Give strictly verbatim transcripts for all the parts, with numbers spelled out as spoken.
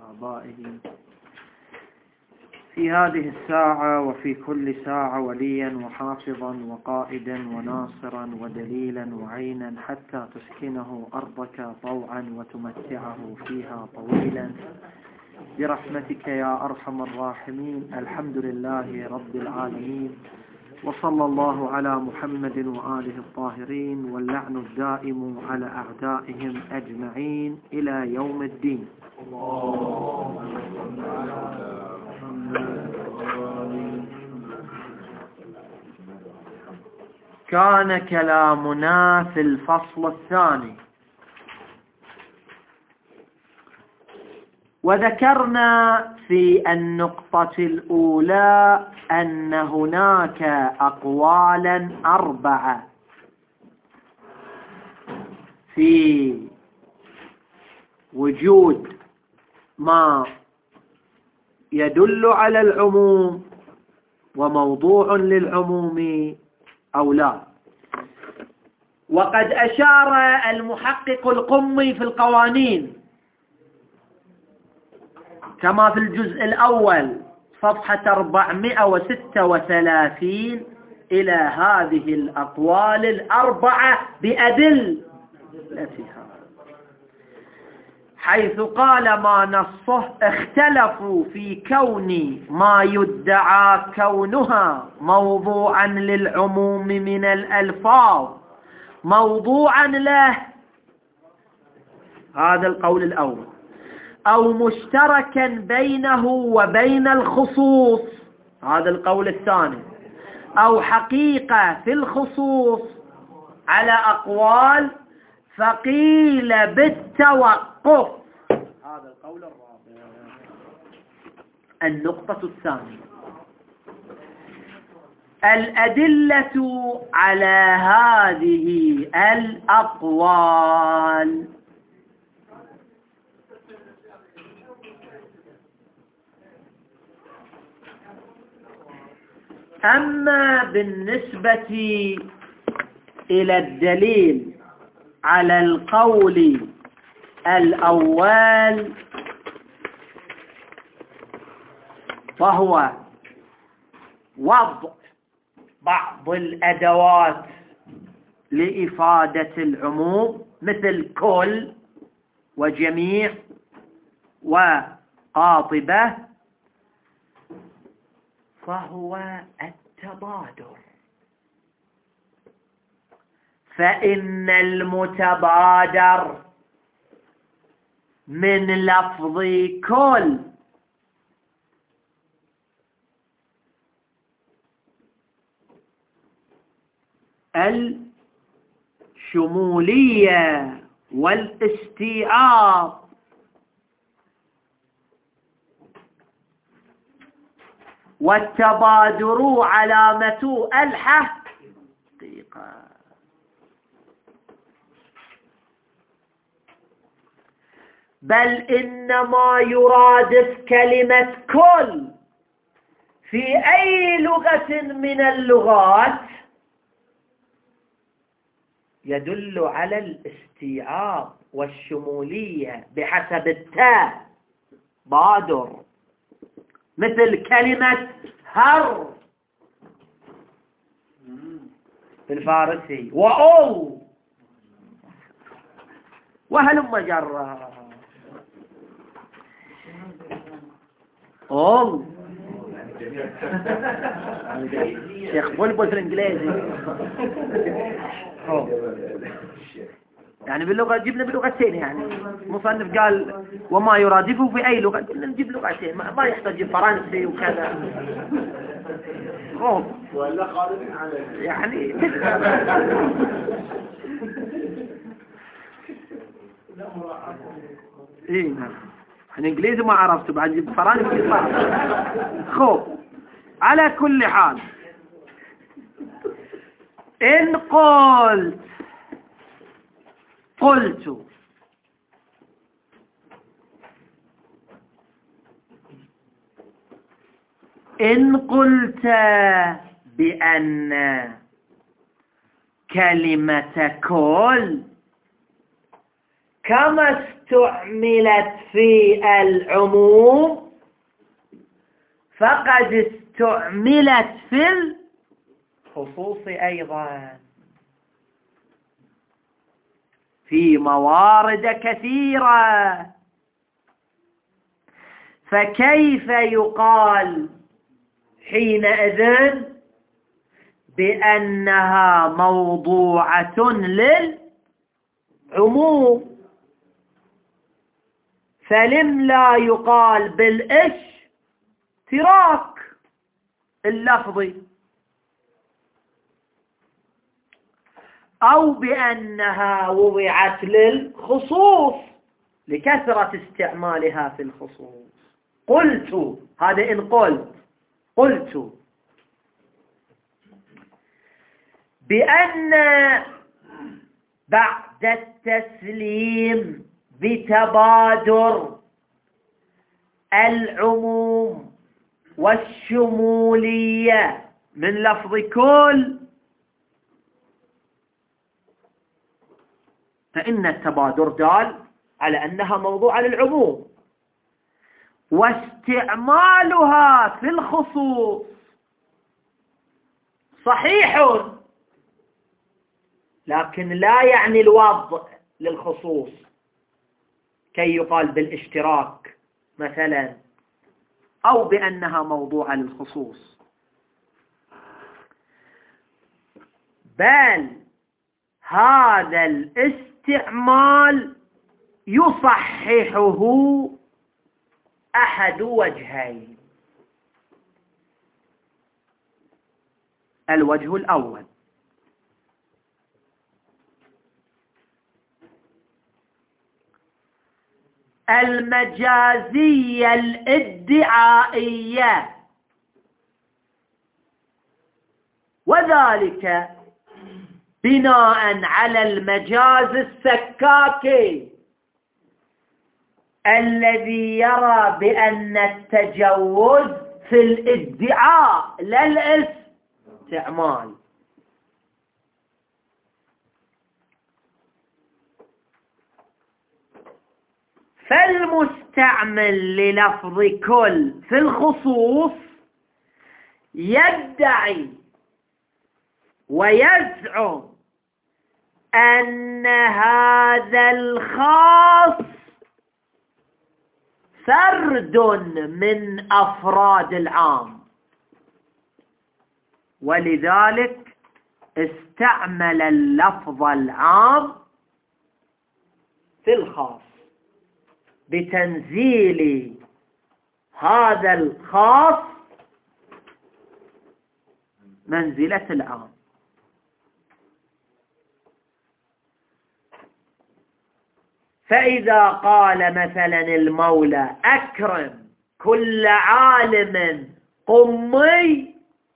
وآبائه في هذه الساعة وفي كل ساعة وليا وحافظا وقائدا وناصرا ودليلا وعينا حتى تسكنه أرضك طوعا وتمتعه فيها طويلا برحمتك يا أرحم الراحمين. الحمد لله رب العالمين، وصلى الله على محمد وآله الطاهرين، واللعن الدائم على أعدائهم أجمعين إلى يوم الدين. كان كلامنا في الفصل الثاني، وذكرنا في النقطة الأولى أن هناك أقوالا أربعة في وجود ما يدل على العموم وموضوع للعموم أو لا. وقد أشار المحقق القمي في القوانين كما في الجزء الأول صفحة أربعمائة وستة وثلاثين إلى هذه الأقوال الأربعة بأدلتها، حيث قال ما نصه: اختلفوا في كون ما يدعى كونها موضوعا للعموم من الألفاظ موضوعا له، هذا القول الأول، أو مشتركا بينه وبين الخصوص، هذا القول الثاني، أو حقيقة في الخصوص، على أقوال، فقيل بالتوقف، هذا القول الرابع. النقطة الثانية: الأدلة على هذه الأقوال. أما بالنسبة إلى الدليل على القول الأول فهو وضع بعض الأدوات لإفادة العموم مثل كل وجميع وقاطبة، فهو التبادر، فإن المتبادر من لفظ كل الشمولية والاستيعاب، والتبادر علامة الحقيقة. بل إنما يرادف كلمة كل في أي لغة من اللغات يدل على الاستيعاب والشمولية بحسب التاء بادر، مثل كلمة هر في الفارسي، وأو، وهلم جرى أول شيخ بلبل في الإنجليزي، يعني باللغة جبنا بلغتين، يعني مصنف قال وما يرادفه في أي لغة، نجيب لغتين، ما يحتاج فرنسي وكذا، ولا خالد عليه يعني ايه نعم. الانجليزي ما عرفته، بعد جبت فرنسي صعب. خب، على كل حال، إن قلت قلت إن قلت بأن كلمة كل كما استعملت في العموم فقد استعملت في الخصوص أيضا في موارد كثيرة. فكيف يقال حينئذ بأنها موضوعة للعموم؟ فلم لا يقال بالاشتراك اللفظي أو بأنها وضعت للخصوص لكثرة استعمالها في الخصوص؟ قلت، هذا إن قلت قلت بأن بعد التسليم بتبادر العموم والشمولية من لفظ كل، فإن التبادر دال على أنها موضوع للعموم، واستعمالها في الخصوص صحيح لكن لا يعني الوضع للخصوص كي يقال بالاشتراك مثلا أو بأنها موضوعة للخصوص، بل هذا الاستعمال يصححه أحد وجهين. الوجه الأول المجازية الادعائية، وذلك بناء على المجاز السكاكي الذي يرى بأن التجوز في الادعاء لا الاستعمال. فالمستعمل للفظ كل في الخصوص يدعي ويزعم أن هذا الخاص فرد من أفراد العام، ولذلك استعمل اللفظ العام في الخاص بتنزيل هذا الخاص منزلة العام. فإذا قال مثلا المولى أكرم كل عالم قمي،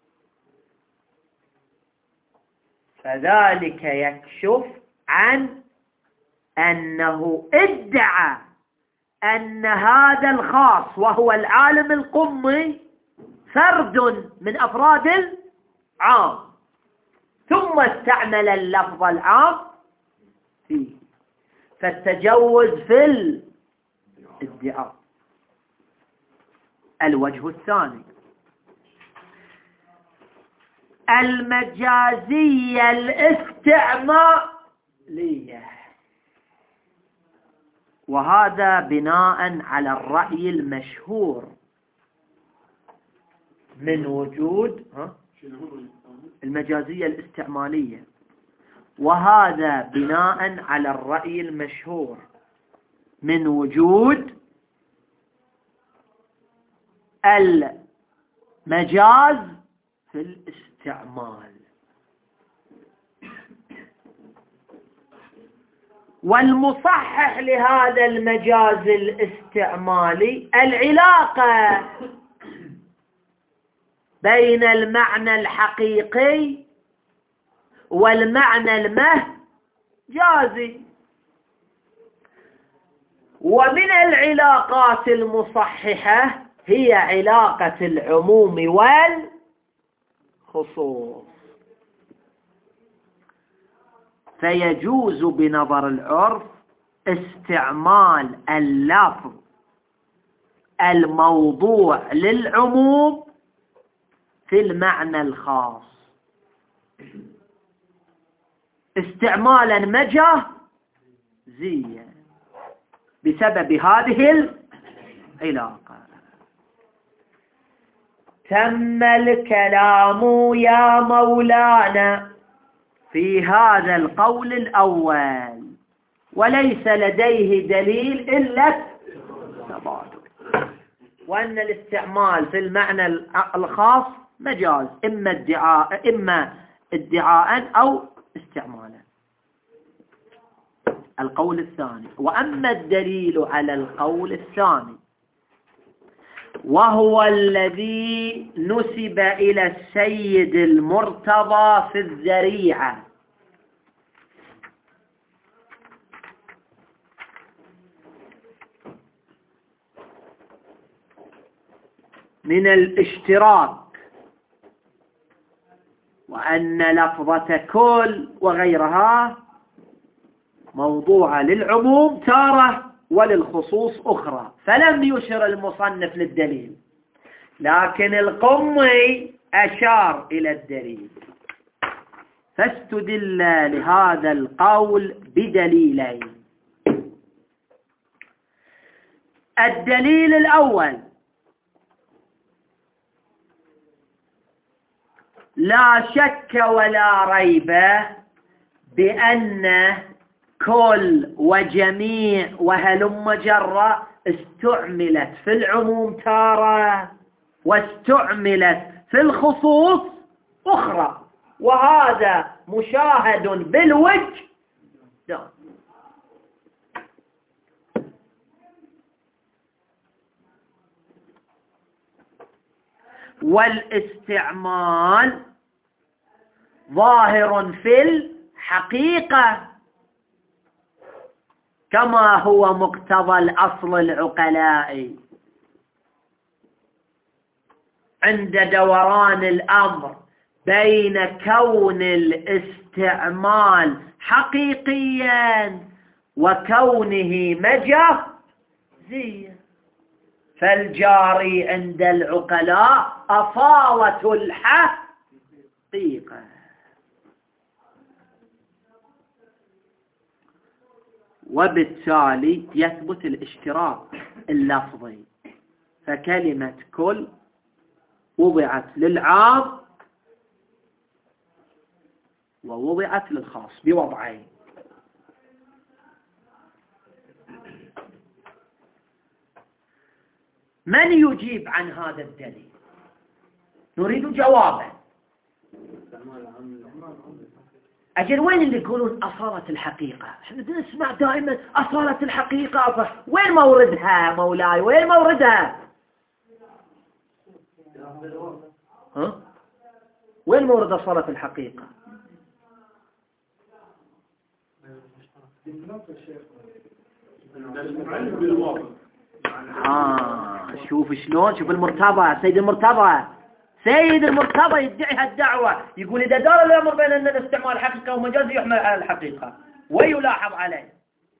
فذلك يكشف عن أنه ادعى أن هذا الخاص وهو العالم القمي فرد من أفراد العام، ثم استعمل اللفظ العام فيه. فالتجوز في الادعاء. الوجه الثاني المجازية الاستعمالية، وهذا بناء على الرأي المشهور من وجود المجازية الاستعمالية، وهذا بناء على الرأي المشهور من وجود المجاز في الاستعمال. والمصحح لهذا المجاز الاستعمالي العلاقة بين المعنى الحقيقي والمعنى المجازي. ومن العلاقات المصححة هي علاقة العموم والخصوص. فيجوز بنظر العرف استعمال اللفظ الموضوع للعموم في المعنى الخاص استعمالا مجازيا بسبب هذه العلاقة. تم الكلام يا مولانا في هذا القول الأول وليس لديه دليل إلا التبادل، وأن الاستعمال في المعنى الخاص مجاز إما ادعاء إما ادعاء أو استعمالا. القول الثاني. وأما الدليل على القول الثاني وهو الذي نسب إلى السيد المرتضى في الذريعة من الاشتراك وأن لفظة كل وغيرها موضوعة للعموم تارة وللخصوص أخرى، فلم يشر المصنف للدليل، لكن القمي أشار إلى الدليل فاستدل لهذا القول بدليلين. الدليل الأول: لا شك ولا ريب بأن كل وجميع وهلم جرة استعملت في العموم تارة واستعملت في الخصوص أخرى، وهذا مشاهد بالوجه ده. والاستعمال ظاهر في الحقيقة كما هو مقتضى الأصل العقلائي عند دوران الأمر بين كون الاستعمال حقيقيا وكونه مجازيا. فالجاري عند العقلاء أصالة الحقيقة، وبالتالي يثبت الاشتراك اللفظي، فكلمة كل وضعت للعام ووضعت للخاص بوضعين. من يجيب عن هذا الدليل؟ نريد جوابا. أجل وين اللي يقولون أصالة الحقيقة؟ احنا نسمع دائما أصالة الحقيقة، وين موردها مولاي؟ وين موردها؟ ها؟ وين مورد أصالة الحقيقة؟ آه شوف شلون، شوف المرتضى، سيد المرتضى سيد المرتضى يدعي هالدعوة، يقول إذا دار الأمر بين أن الاستعمال حقيقة ومجاز يحمل على الحقيقة، ويلاحظ عليه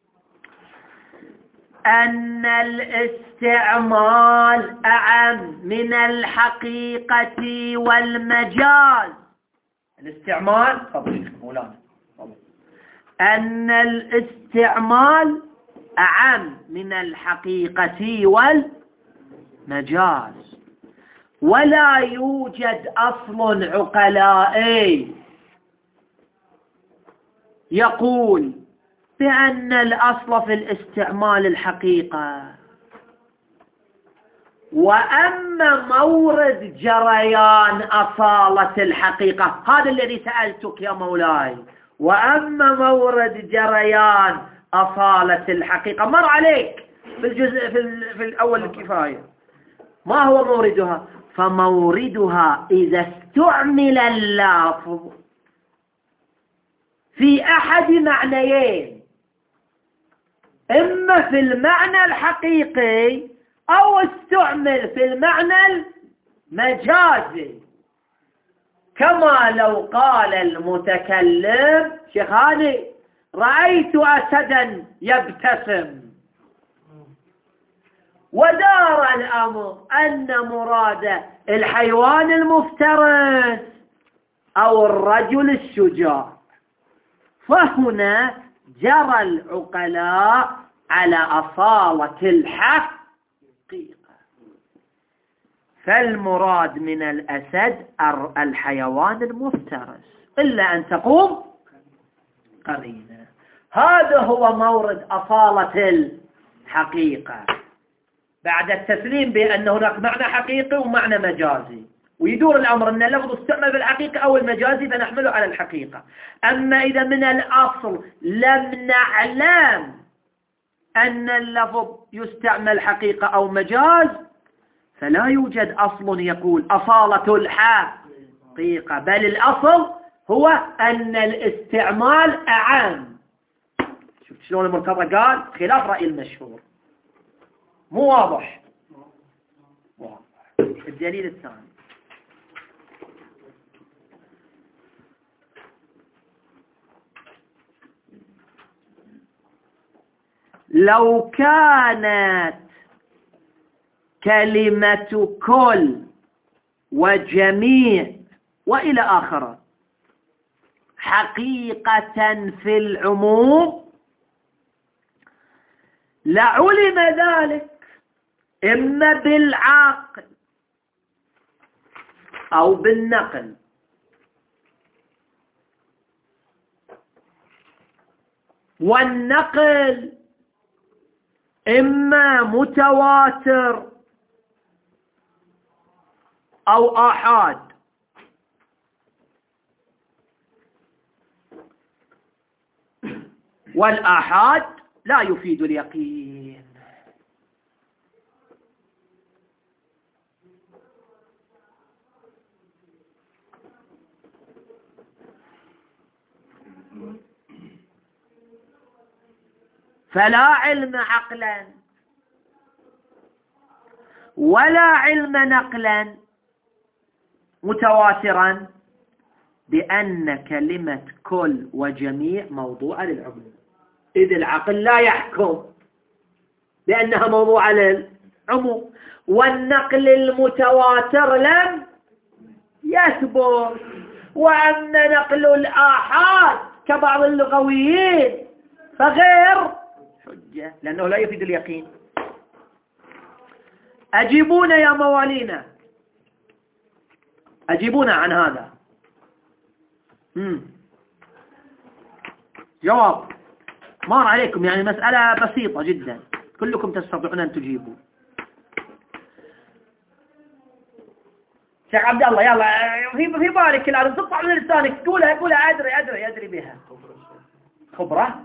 أن الاستعمال أعم من الحقيقة والمجاز. الاستعمال فضل مولانا أن الاستعمال أعم من الحقيقة والمجاز، ولا يوجد أصل عقلائي يقول بأن الأصل في الاستعمال الحقيقة، وأما مورد جريان أصالة الحقيقة هذا الذي سألتك يا مولاي، وأما مورد جريان أصالة الحقيقة مر عليك في الجزء في, في الأول الكفاية، ما هو موردها؟ فموردها إذا استعمل اللفظ في أحد معنيين، إما في المعنى الحقيقي أو استعمل في المعنى المجازي، كما لو قال المتكلم شيخ هاني رأيت أسدا يبتسم. ودار الأمر أن مراد الحيوان المفترس أو الرجل الشجاع، فهنا جرى العقلاء على أصالة الحقيقة، فالمراد من الأسد الحيوان المفترس إلا أن تقوم قرينة. هذا هو مورد أصالة الحقيقة بعد التسليم بأن هناك معنى حقيقي ومعنى مجازي، ويدور الأمر أن اللفظ استعمل بالحقيقة أو المجازي فنحمله على الحقيقة. أما إذا من الأصل لم نعلم أن اللفظ يستعمل حقيقة أو مجاز فلا يوجد أصل يقول أصالة الحقيقة، بل الأصل هو أن الاستعمال أعام. شفت شلون المرتضى قال خلاف رأي المشهور؟ مو واضح؟ واضح. الدليل الثاني لو كانت كلمة كل وجميع وإلى آخره حقيقة في العموم لعلم ذلك إما بالعقل أو بالنقل، والنقل إما متواتر أو آحاد، والآحاد لا يفيد اليقين. فلا علم عقلا ولا علم نقلا متواترا بأن كلمة كل وجميع موضوعة للعموم، إذ العقل لا يحكم بأنها موضوعة للعموم، والنقل المتواتر لم يثبت. وأما نقل الآحاد كبعض اللغويين فغير حجة لأنه لا يفيد اليقين. أجيبونا يا موالينا، أجيبونا عن هذا. مم. جواب مار عليكم، يعني مسألة بسيطة جدا كلكم تستطيعون أن تجيبوا. شيخ عبد الله يلا في في بالك الآن تطلع من لسانك قولها قولها أدري أدري أدري بها. خبرة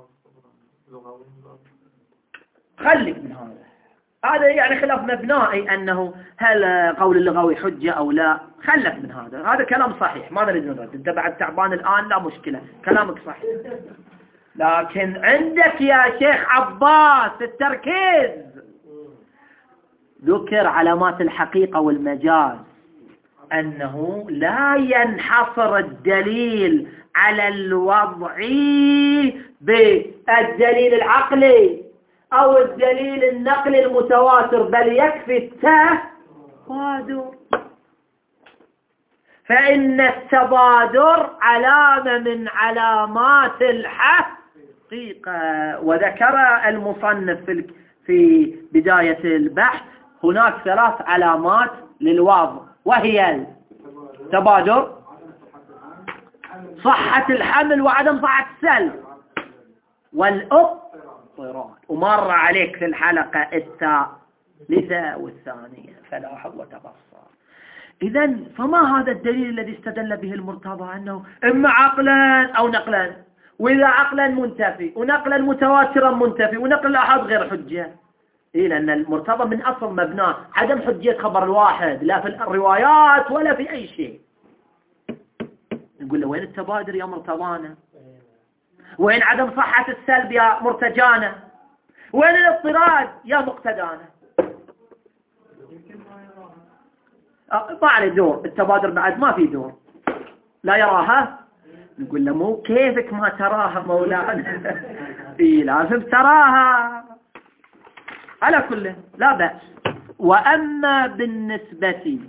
خليك من هذا، هذا يعني خلاف مبنائي أنه هل قول اللغوي حجة أو لا، خلك من هذا، هذا كلام صحيح ما نريد نرد. أنت بعد تعبان الآن لا مشكلة، كلامك صحيح، لكن عندك يا شيخ عباس التركيز. ذكر علامات الحقيقة والمجاز أنه لا ينحصر الدليل على الوضعي بالدليل العقلي أو الدليل النقلي المتواتر، بل يكفي التبادر، فإن التبادر علامة من علامات الحقيقة. وذكر المصنف في في بداية البحث هناك ثلاث علامات للوضع، وهي التبادر، صحة الحمل وعدم صحة السلب، والاضطراد. ومر عليك في الحلقة الثالثة والثانية فلاحظ وتبصر. إذن فما هذا الدليل الذي استدل به المرتضى أنه إما عقلا أو نقلا، وإذا عقلا منتفي ونقلا متواترا منتفي ونقل الأحد غير حجة؟ إيه، لأن المرتضى من أصل مبناه عدم حجية خبر الواحد لا في الروايات ولا في أي شيء. نقول له وين التبادر يا مرتضانا؟ وين عدم صحة السلب يا مرتجانا؟ وين الاضطراد يا مقتدانا؟ ما عليه دور، التبادر بعد ما في دور، لا يراها نقول له مو كيفك ما تراها مولانا. إيه لازم تراها. على كل لا بأس. وأما بالنسبة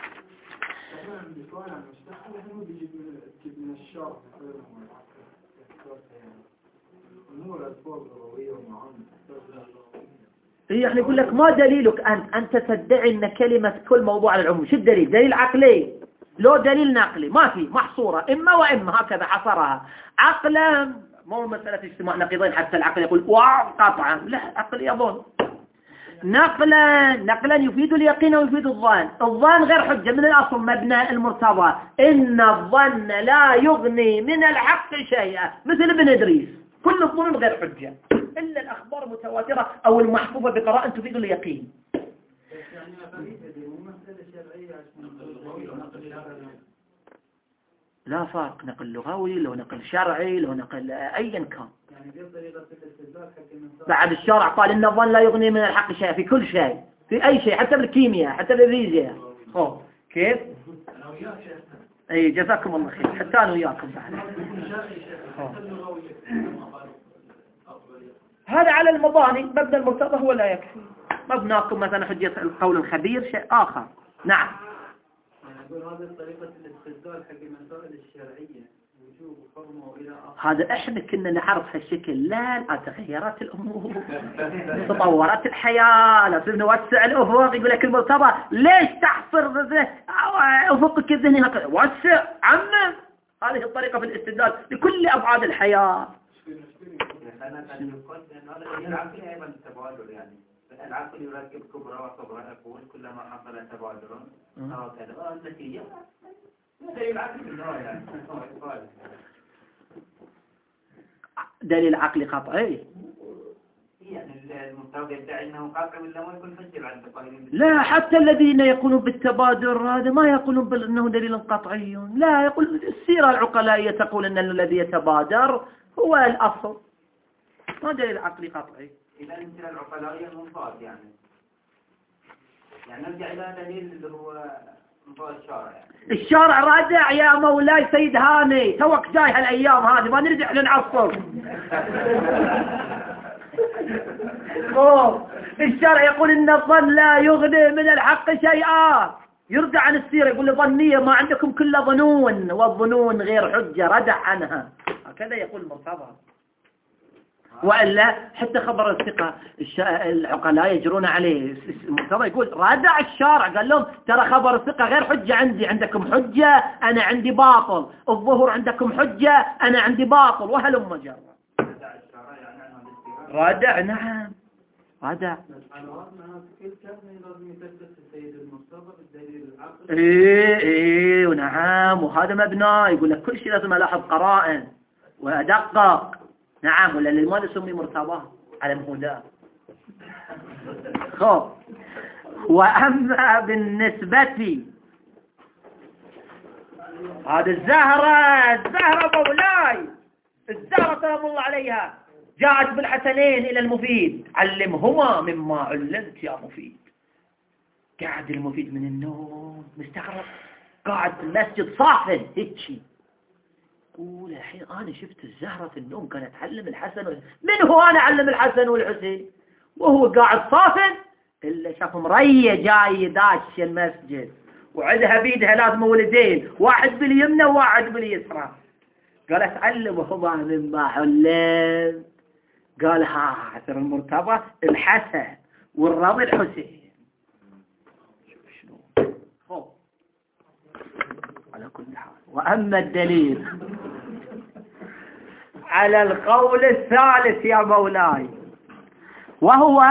إيه يعني يقول لك ما دليلك أنت أنت تدعي أن كلمة كل موضوع على العموم. شو الدليل؟ دليل عقلي لو دليل نقلي ما في، محصورة إما وإما، هكذا حصرها. عقلا مو مسألة اجتماع نقيضين حتى العقل يقول واو قطعا، لا عقل يظن. نقلا نقلا يفيد اليقين ويفيد الظن. الظن غير حجة من الأصل مبنى المرتضى، إن الظن لا يغني من الحق شيئا، مثل ابن إدريس كل الظنون غير حجة إلا الأخبار المتواترة أو المحفوظة بقراءة تفيد اليقين. لا فرق، نقل لغوي لو نقل شرعي لو نقل أيا كان. بعد الشرع قال إن الظن لا يغني من الحق شيء في كل شيء، في أي شيء، حتى بالكيمياء حتى بالفيزياء. أوه كيف؟ أي جزاكم الله خير، حتى أنا وياكم بعد. هذا على المباني. مبنى المرتضى هو لا يكفي. مبناكم مثلا حجة القول الخبير شيء آخر. نعم. يقول هذه طريقة الاستدلال حق المسائل الشرعية وجوب وحرمة وإلى آخره. هذا احنا كنا نعرف هالشكل. لا لا تغيرت الأمور، تطورت الحياة، لازم نوسع الأفق. يقول لك المرتضى ليش تحصر أفقك الذهني هكذا؟ وسع عمم. هذه الطريقة في الاستدلال لكل أبعاد الحياة. العقل أيضا التبادل، يعني العقل يركب كبرى وصغرى، يقول كلما حصل تبادل أو كذا النتيجة دليل العقل في النهاية يعني. دليل عقلي قطعي يعني المرتضى يدعي أنه قاطع ولا ما يكون حجة عند القائلين. لا، حتى الذين يقولون بالتبادل هذا ما يقولون بأنه دليل قطعي. لا، يقول السيرة العقلائية تقول أن الذي يتبادر هو الأصل، ما دليل عقلي قطعي. إذا السيرة العقلائية منفاذ يعني يعني نرجع إلى دليل اللي هو منفاذ الشارع يعني. الشارع رادع يا مولاي سيد هاني، توك جاي هالأيام هذه ما نرجع لنعصر. الشارع يقول إن الظن لا يغني من الحق شيئا، يرجع عن السيرة يقول ظنية ما عندكم كل ظنون، والظنون غير حجة ردع عنها، هكذا يقول المرتضى. وإلا حتى خبر الثقة العقلاء يجرون عليه. المرتضى يقول رادع الشارع، قال لهم ترى خبر الثقة غير حجة عندي، عندكم حجة أنا عندي باطل، الظهور عندكم حجة أنا عندي باطل، وهلم جرى. رادع نعم رادع. ايه ايه ونعم، وهذا مبنى. يقول لك كل شيء لازم الاحظ قرائن وادقق. نعم، ولا لماذا سمي مرتضى على الهدى. خب. واما بالنسبة هذا الزهرة الزهرة مولاي، الزهرة سلام الله عليها جاءت بالحسنين إلى المفيد، علمهما مما علمت يا مفيد. قاعد المفيد من النوم مستغرب، قاعد في المسجد صافن هيك، قول الحين أنا شفت الزهرة في النوم كانت تعلم الحسن وال... من هو أنا علم الحسن والحسين وهو قاعد صافن؟ إلا شاف مرية جاي داش المسجد وعندها بيدها لازم ولدين، واحد باليمنى وواحد باليسرى. قالت علمهما مما علمت. قال ها عثر المرتضى الحسن والرضي الحسين. شوف شنو. خب. على كل حال. وأما الدليل على القول الثالث يا مولاي، وهو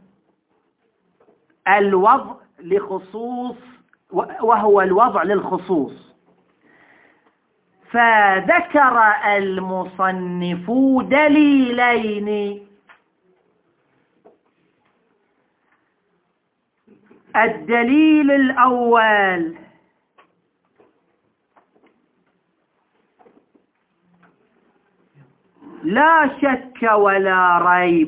الوضع لخصوص، وهو الوضع للخصوص. فذكر المصنف دليلين. الدليل الأول لا شك ولا ريب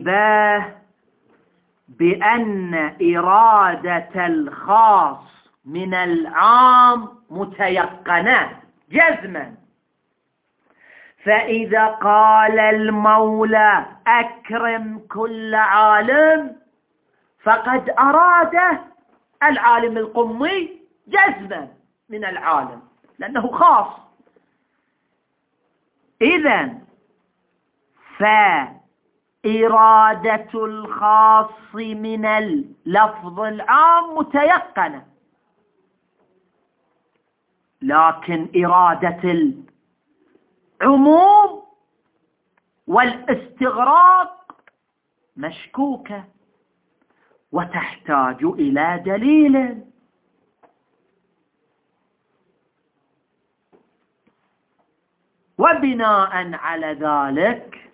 بأن إرادة الخاص من العام متيقنة جزما، فإذا قال المولى أكرم كل عالم فقد أراد العالم القمي جزما من العالم لأنه خاص. إذن فإرادة الخاص من اللفظ العام متيقنة، لكن إرادة العموم والاستغراق مشكوكة وتحتاج إلى دليل. وبناء على ذلك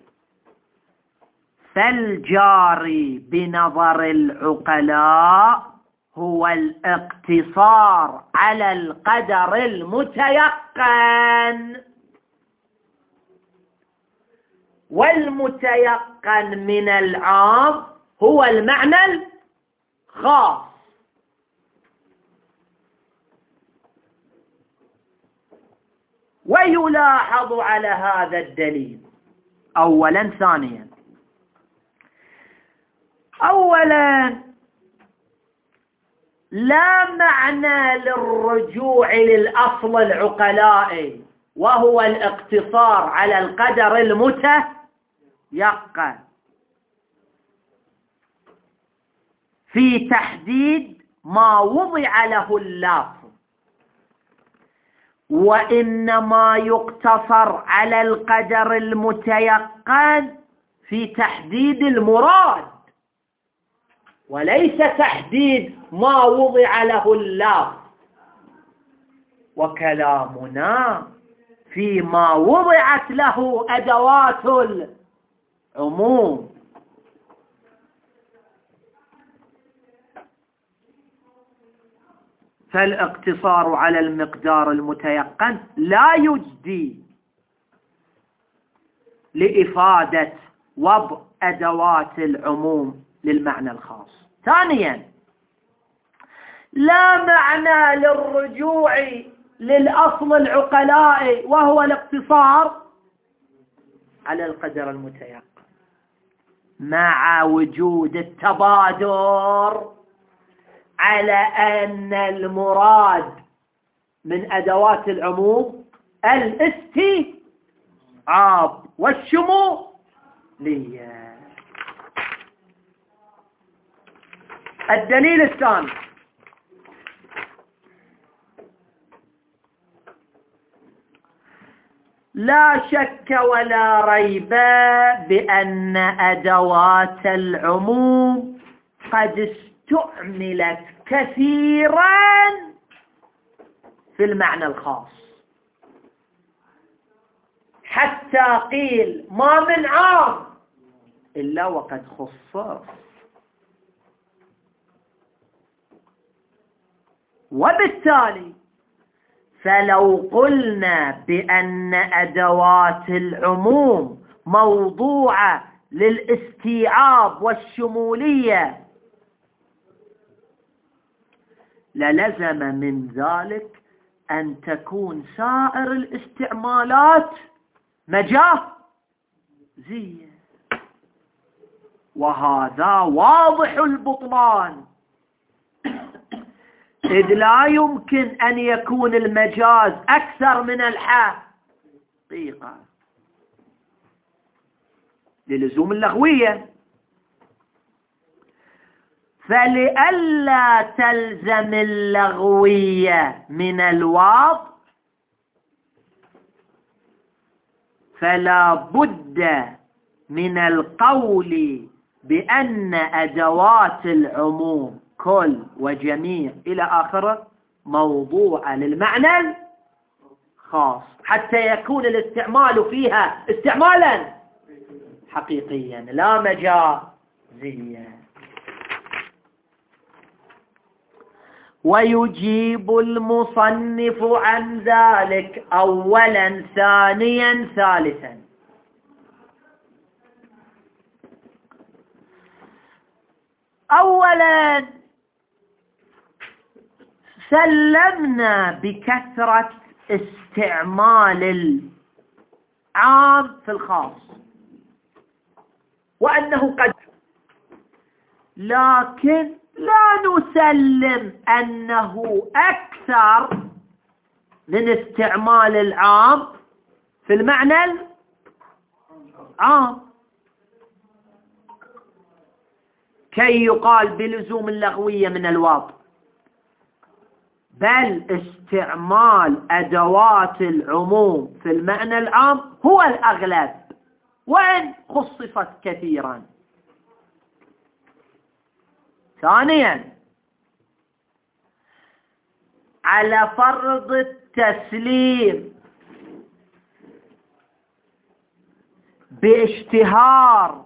فالجاري بنظر العقلاء هو الاقتصار على القدر المتيقن، والمتيقن من العام هو المعنى الخاص. ويلاحظ على هذا الدليل أولا ثانيا. أولا لا معنى للرجوع للأصل العقلائي وهو الاقتصار على القدر المتيقن في تحديد ما وضع له اللفظ، وإنما يقتصر على القدر المتيقن في تحديد المراد وليس تحديد ما وضع له اللفظ. وكلامنا فيما وضعت له أدوات العموم. فالاقتصار على المقدار المتيقن لا يجدي لإفادة وضع أدوات العموم للمعنى الخاص. ثانيا لا معنى للرجوع للأصل العقلائي وهو الاقتصار على القدر المتيقن مع وجود التبادر على أن المراد من أدوات العموم الاستيعاب والشمولية. الدليل الثاني لا شك ولا ريب بأن أدوات العموم قد استعملت كثيرا في المعنى الخاص حتى قيل ما من عام إلا وقد خصص. وبالتالي فلو قلنا بأن أدوات العموم موضوعة للاستيعاب والشمولية للزم من ذلك أن تكون سائر الاستعمالات مجازية، وهذا واضح البطلان، إذ لا يمكن أن يكون المجاز أكثر من الحقيقة للزوم اللغوية. فلئلا تلزم اللغوية من الواو فلا بد من القول بأن أدوات العموم كل وجميع إلى آخره موضوع للمعنى الخاص حتى يكون الاستعمال فيها استعمالا حقيقيا لا مجازيا. ويجيب المصنف عن ذلك أولا ثانيا ثالثا. أولا سلمنا بكثرة استعمال عام في الخاص، وأنه قد، لكن لا نسلم أنه أكثر من استعمال العام في المعنى العام، كي يقال بلزوم اللغوية من الواو، بل استعمال أدوات العموم في المعنى العام هو الأغلب، وإن خصصت كثيرا. ثانيا، على فرض التسليم باشتهار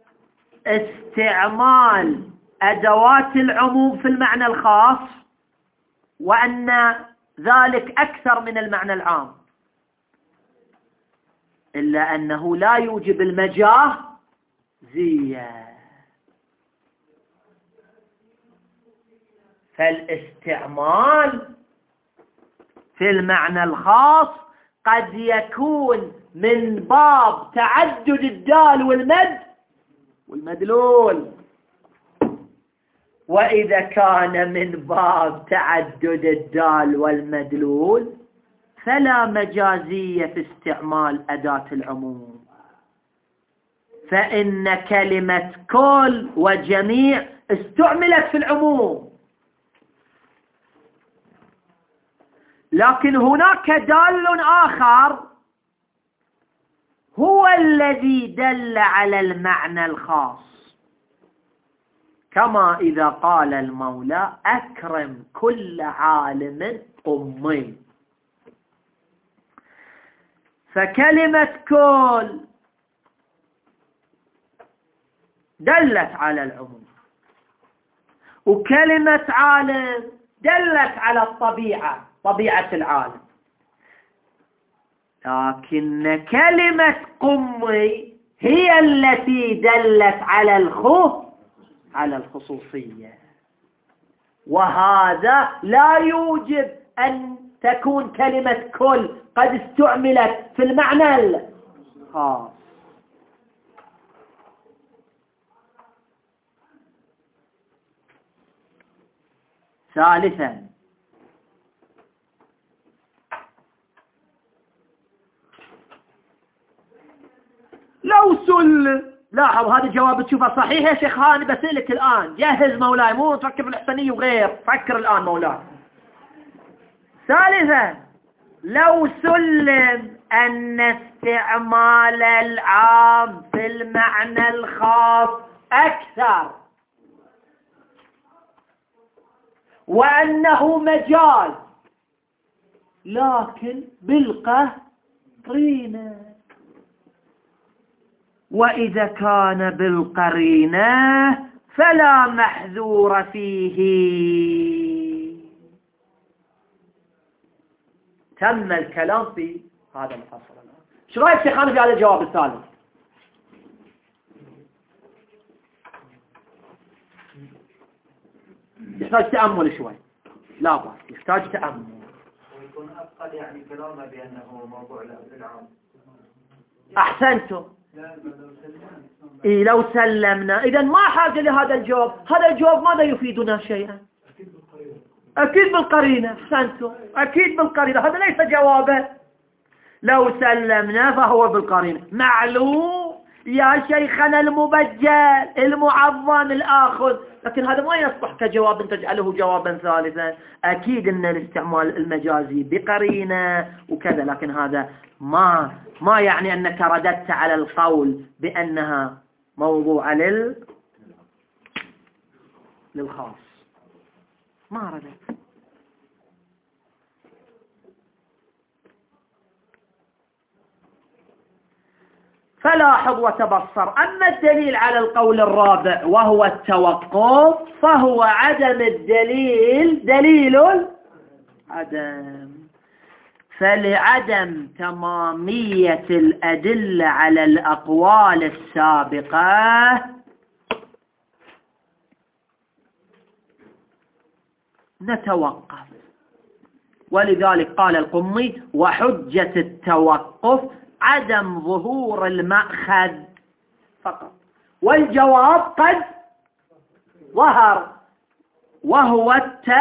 استعمال أدوات العموم في المعنى الخاص، وأن ذلك أكثر من المعنى العام، إلا أنه لا يوجب المجازية، فالاستعمال في المعنى الخاص قد يكون من باب تعدد الدال والمد والمدلول، وإذا كان من باب تعدد الدال والمدلول فلا مجازية في استعمال أداة العموم، فإن كلمة كل وجميع استعملت في العموم، لكن هناك دال آخر هو الذي دل على المعنى الخاص، كما إذا قال المولى أكرم كل عالم أمي، فكلمة كل دلت على العموم، وكلمة عالم دلت على الطبيعة، طبيعة العالم، لكن كلمة قمي هي التي دلت على الخوف على الخصوصية، وهذا لا يوجب أن تكون كلمة كل قد استعملت في المعنى الخاص. ثالثا، لو سل، لاحظ هذا الجواب تشوفه صحيح يا شيخ هاني، بسألك الآن، جهز مولاي، مو تفكر في الإحسانية وغير، فكر الآن مولاي. ثالثا، لو سلم أن استعمال العام في المعنى الخاص أكثر، وأنه مجاز لكن بالقرينة، وإذا كان بالقرينة فلا محذور فيه. تم الكلام في هذا الفصل. شو رأيك شيخان في هذا الجواب الثالث؟ يحتاج تأمل شوي، لا بأس، يحتاج تأمل. ويكون أفضل يعني كلامه بأنه موضوع للعام. أحسنتم. إيه لو سلمنا، إذا ما حاجة لهذا الجواب، هذا الجواب ماذا يفيدنا شيئا؟ أكيد بالقرينة. أحسنتم، أكيد بالقرينة، هذا ليس جوابه. لو سلمنا فهو بالقرينة. معلوم يا شيخنا المبجل المعظم الآخذ، لكن هذا ما يصبح كجواب تجعله جوابا ثالثا. أكيد أن الاستعمال المجازي بقرينة وكذا، لكن هذا ما ما يعني أنك رددت على القول بأنها موضوع لل للخاص، ما رددت. فلاحظ وتبصر. أما الدليل على القول الرابع وهو التوقف، فهو عدم الدليل دليل عدم، فلعدم تمامية الأدلة على الأقوال السابقة نتوقف. ولذلك قال القمي: وحجة التوقف عدم ظهور المأخذ فقط، والجواب قد ظهر وهو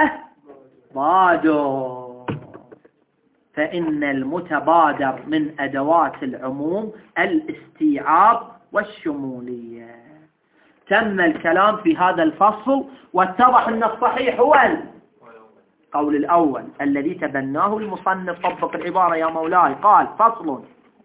التبادر، فإن المتبادر من أدوات العموم الاستيعاب والشمولية. تم الكلام في هذا الفصل، واتضح أن الصحيح هو القول الأول الذي تبناه المصنف. طبق العبارة يا مولاي. قال: فصل: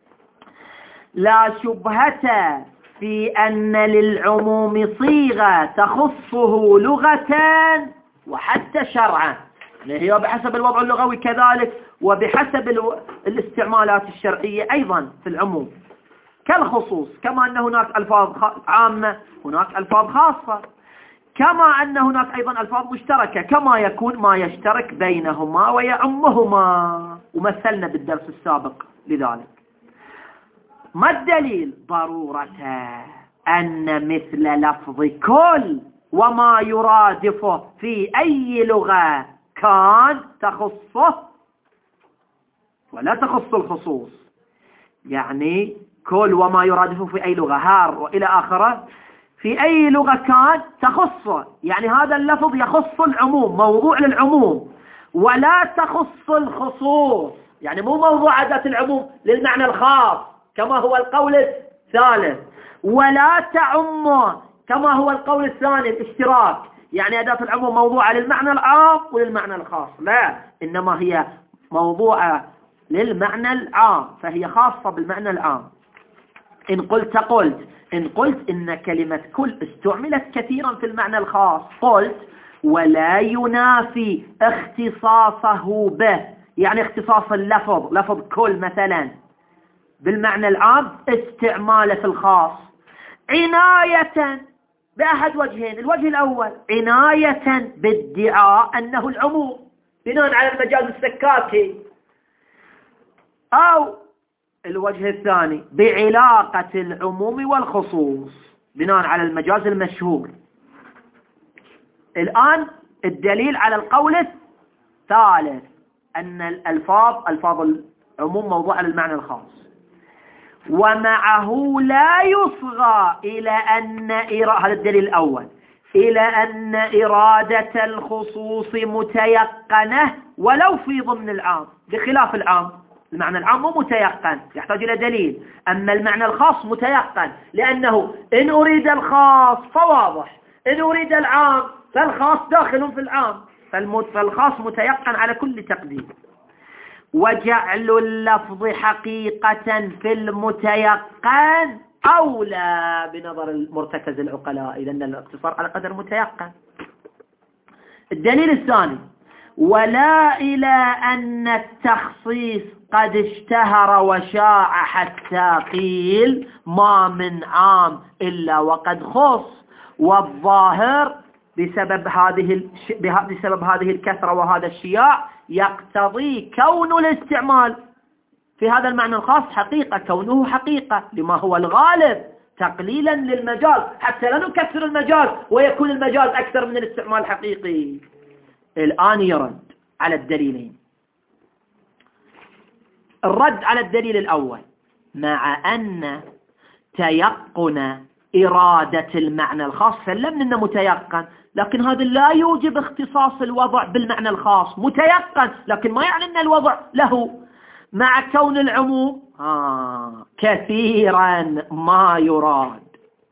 لا شبهة في أن للعموم صيغة تخصه لغة وحتى شرعا، هي بحسب الوضع اللغوي كذلك وبحسب الاستعمالات الشرعية أيضا في العموم، كالخصوص، كما أن هناك ألفاظ عامة هناك ألفاظ خاصة، كما أن هناك أيضا ألفاظ مشتركة، كما يكون ما يشترك بينهما ويعمهما، ومثلنا بالدرس السابق لذلك. ما الدليل؟ ضرورة أن مثل لفظ كل وما يرادفه في أي لغة كان تخصه ولا تخص الخصوص، يعني كل وما يرادفه في أي لغة، هار وإلى آخره، في أي لغة كان تخصه، يعني هذا اللفظ يخص العموم، موضوع للعموم، ولا تخص الخصوص، يعني مو موضوع أداة العموم للمعنى الخاص كما هو القول الثالث، ولا تعمه كما هو القول الثاني الاشتراك، يعني أداة العموم موضوعة للمعنى العام وللمعنى الخاص، لا، إنما هي موضوعة للمعنى العام، فهي خاصة بالمعنى العام. إن قلت قلت إن قلت إن كلمة كل استعملت كثيرا في المعنى الخاص، قلت ولا ينافي اختصاصه به، يعني اختصاص اللفظ، لفظ كل مثلا بالمعنى العام استعماله في الخاص عناية بأحد وجهين. الوجه الأول عناية بادعاء أنه العموم بناء على المجاز السكاكي، أو الوجه الثاني بعلاقة العموم والخصوص بناء على المجاز المشهور. الآن الدليل على القول الثالث أن الألفاظ ألفاظ العموم موضوعة للمعنى الخاص، ومعه لا يصغى إلى أن إرا... هذا الدليل الأول، إلى أن إرادة الخصوص متيقنة ولو في ضمن العام، بخلاف العام. المعنى العام مو متيقن، يحتاج إلى دليل، أما المعنى الخاص متيقن، لأنه إن أريد الخاص فواضح، إن أريد العام فالخاص داخل في العام، فالخاص متيقن على كل تقدير. وجعل اللفظ حقيقة في المتيقن أولى بنظر المرتكز العقلاء، لأن الاقتصار على قدر متيقن. الدليل الثاني ولا إلى أن التخصيص قد اشتهر وشاع حتى قيل ما من عام إلا وقد خص، والظاهر بسبب هذه الش... بسبب هذه الكثرة وهذا الشياع يقتضي كون الاستعمال في هذا المعنى الخاص حقيقة، كونه حقيقة لما هو الغالب تقليلا للمجاز، حتى لا نكثر المجاز ويكون المجاز أكثر من الاستعمال الحقيقي. الآن يرد على الدليلين. الرد على الدليل الأول: مع أن تيقن إرادة المعنى الخاص سلمنا أنه متيقن، لكن هذا لا يوجب اختصاص الوضع بالمعنى الخاص، متيقن لكن ما يعني أن الوضع له، مع كون العموم آه كثيرا ما يراد.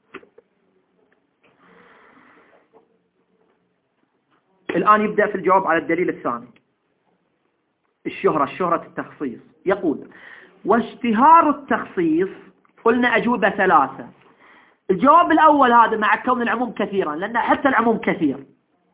الآن يبدأ في الجواب على الدليل الثاني، الشهرة الشهرة التخصيص. يقول: واشتهار التخصيص قلنا أجوبة ثلاثة. الجواب الأول هذا مع كون العموم كثيرا، لأن حتى العموم كثير.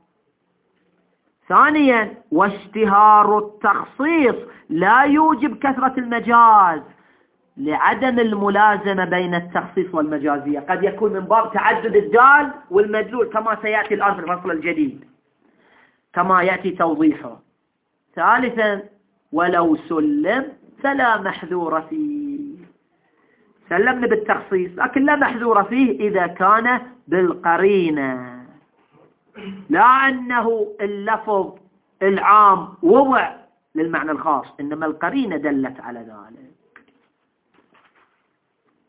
ثانيا واشتهار التخصيص لا يوجب كثرة المجاز لعدم الملازمة بين التخصيص والمجازية، قد يكون من باب تعدد الدال والمدلول كما سيأتي الآن في الفصل الجديد كما يأتي توضيحه. ثالثا ولو سلم فلا محذور فيه، سلمنا بالتخصيص لكن لا محذور فيه إذا كان بالقرينة، لا أنه اللفظ العام وضع للمعنى الخاص، إنما القرينة دلت على ذلك.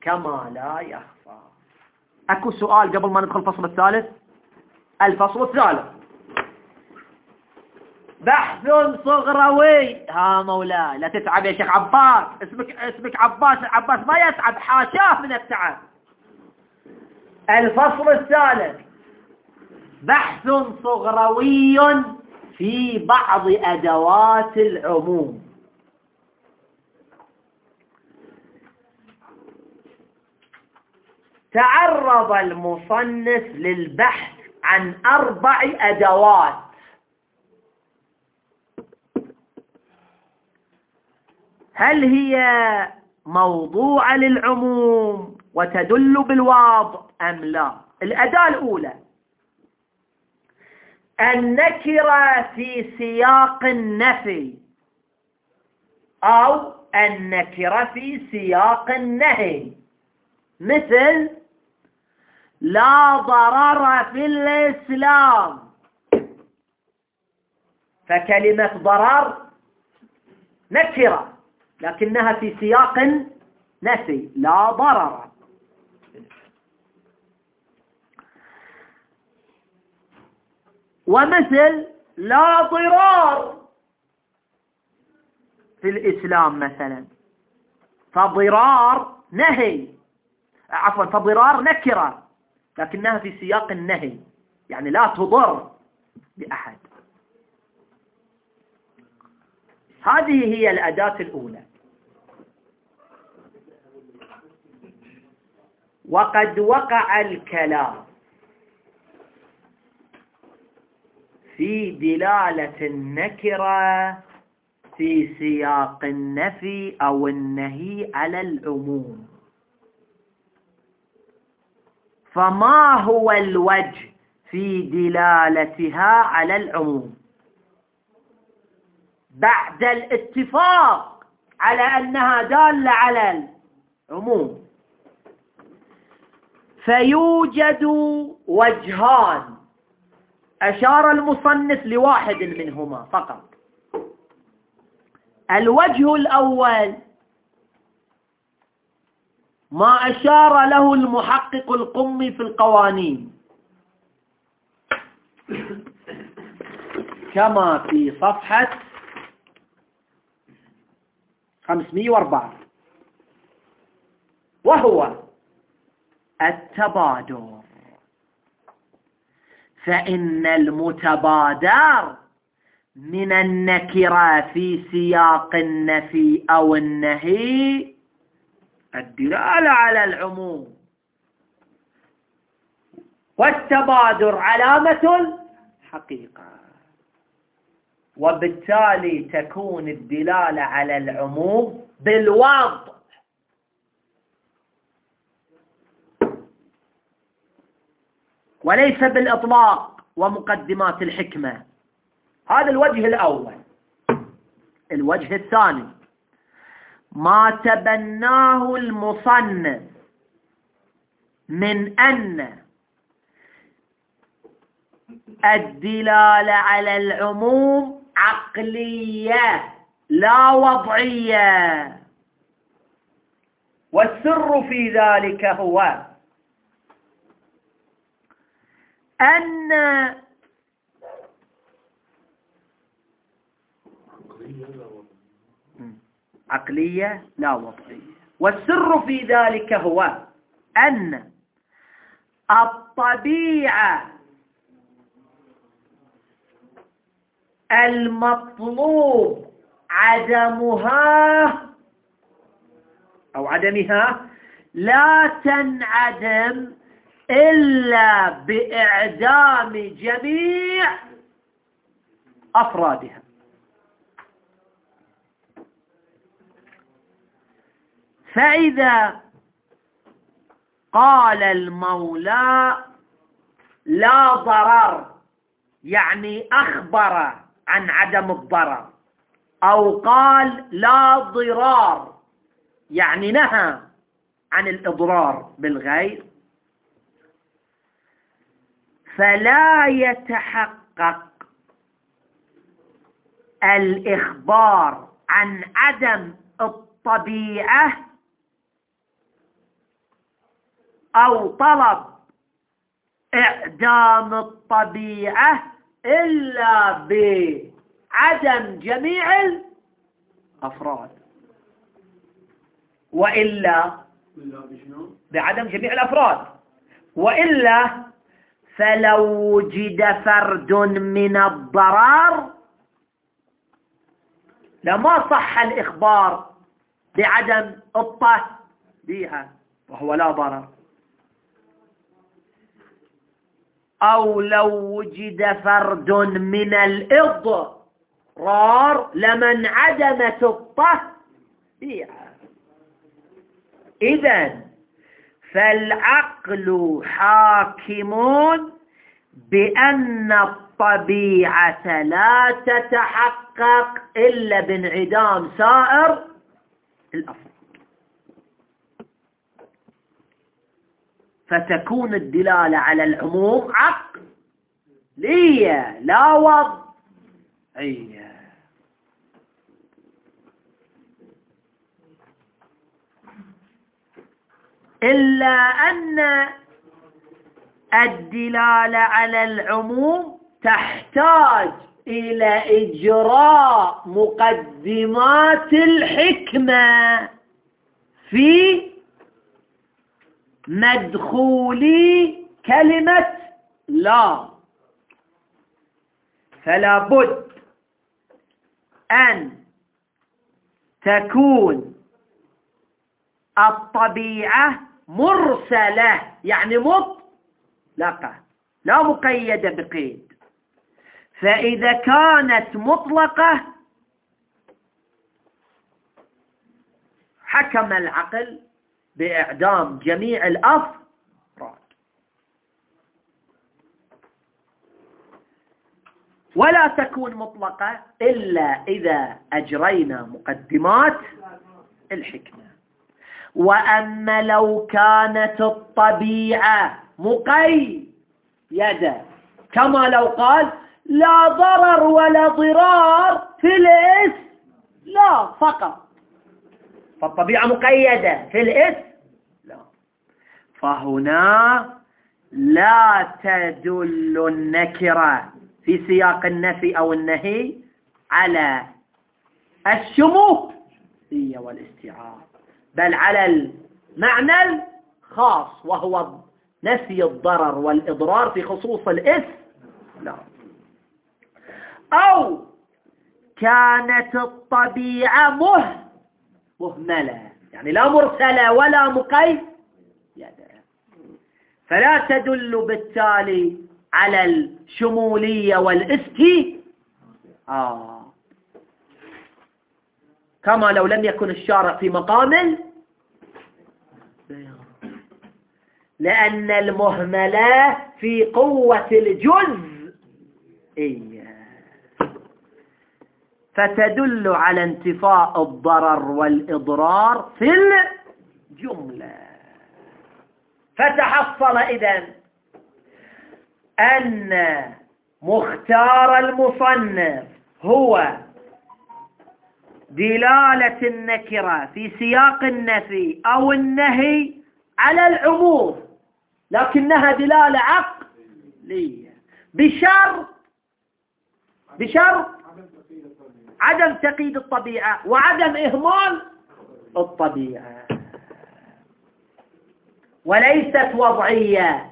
كما لا يخفى. أكو سؤال قبل ما ندخل الفصل الثالث؟ الفصل الثالث بحث صغروي. ها مولاي لا تتعب يا شيخ عباس، اسمك اسمك عباس، عباس ما يتعب، حاشاه من التعب. الفصل الثالث بحث صغروي في بعض أدوات العموم. تعرض المصنف للبحث عن أربع أدوات هل هي موضوعة للعموم وتدل بالوضع أم لا؟ الأداة الأولى النكرة في سياق النفي أو النكرة في سياق النهي، مثل لا ضرر في الإسلام، فكلمة ضرر نكرة لكنها في سياق نفي، لا ضرر. ومثل لا ضرار في الإسلام مثلا، فضرار نهي، عفوا فضرار نكرة لكنها في سياق النهي، يعني لا تضر بأحد. هذه هي الأداة الأولى. وقد وقع الكلام في دلالة النكرة في سياق النفي أو النهي على العموم، فما هو الوجه في دلالتها على العموم بعد الاتفاق على أنها دالة على العموم؟ فيوجد وجهان أشار المصنف لواحد منهما فقط. الوجه الأول ما أشار له المحقق القمي في القوانين كما في صفحة خمسمئة وأربعة، وهو التبادر. فإن المتبادر من النكرة في سياق النفي أو النهي الدلالة على العموم، والتبادر علامة الحقيقة، وبالتالي تكون الدلالة على العموم بالوضع. وليس بالإطلاق ومقدمات الحكمة. هذا الوجه الأول. الوجه الثاني ما تبناه المصنف من أن الدلالة على العموم عقلية لا وضعية، والسر في ذلك هو أن عقلية لا وضعية، والسر في ذلك هو أن الطبيعة المطلوب عدمها أو عدمها لا تنعدم إلا بإعدام جميع أفرادها. فإذا قال المولى لا ضرر يعني أخبر عن عدم الضرر، أو قال لا ضرار يعني نهى عن الإضرار بالغير، فلا يتحقق الإخبار عن عدم الطبيعة أو طلب إعدام الطبيعة إلا بعدم جميع الأفراد، وإلا بعدم جميع الأفراد، وإلا فلو وجد فرد من الضرر لما صح الإخبار بعدم الطبيعة وهو لا ضرر، أو لو وجد فرد من الإضرار لمن عدمت الطبيعة. إذن فالعقل حاكم بأن الطبيعة لا تتحقق إلا بانعدام سائر الأفراد، فتكون الدلالة على العموم عقلية لا وضعية. إلا أن الدلالة على العموم تحتاج إلى إجراء مقدمات الحكمة في مدخول كلمة لا، فلا بد أن تكون الطبيعة مرسلة، يعني مطلقة لا مقيدة بقيد. فإذا كانت مطلقة حكم العقل بإعدام جميع الأفراد. ولا تكون مطلقة إلا إذا أجرينا مقدمات الحكمة. وأما لو كانت الطبيعة مقيدة كما لو قال لا ضرر ولا ضرار في الاسم لا فقط، فالطبيعة مقيدة في الاسم لا، فهنا لا تدل النكرة في سياق النفي أو النهي على الشمولية والاستيعاب، بل على المعنى الخاص وهو نفي الضرر والإضرار في خصوص الاسم لا. أو كانت الطبيعة مه مهملة، يعني لا مرسلة ولا مقيدة، فلا تدل بالتالي على الشمولية والاستيعاب آه. كما لو لم يكن الشارع في مقام، لأن المهملة في قوة الجزئية، فتدل على انتفاء الضرر والإضرار في الجملة. فتحصل إذن أن مختار المصنف هو دلالة النكرة في سياق النفي أو النهي على العموم، لكنها دلالة عقلية بشرط بشرط عدم تقييد الطبيعة وعدم إهمال الطبيعة، وليست وضعية،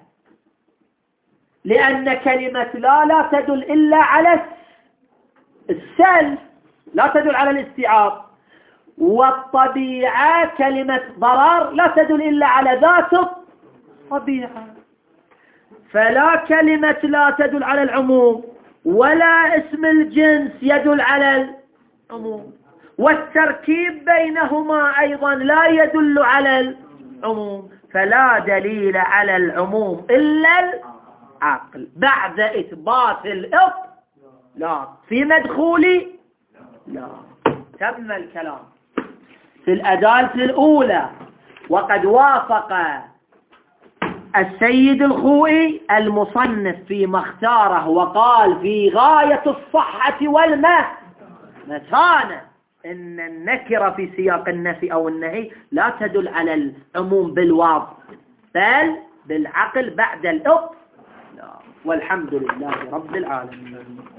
لأن كلمة لا لا تدل إلا على السلب، لا تدل على الاستيعاب، والطبيعة كلمة ضرر لا تدل إلا على ذات الطبيعة، فلا كلمة لا تدل على العموم ولا اسم الجنس يدل على العموم، والتركيب بينهما أيضا لا يدل على العموم، فلا دليل على العموم إلا العقل بعد إثبات الإطلاق في مدخول لا. تم الكلام في الأدالة الأولى، وقد وافق السيد الخوئي المصنف فيما اختاره وقال في غاية الصحة والمتانة إن النكرة في سياق النفي أو النهي لا تدل على العموم بالوضع بل بالعقل بعد الإطلاق. والحمد لله رب العالمين.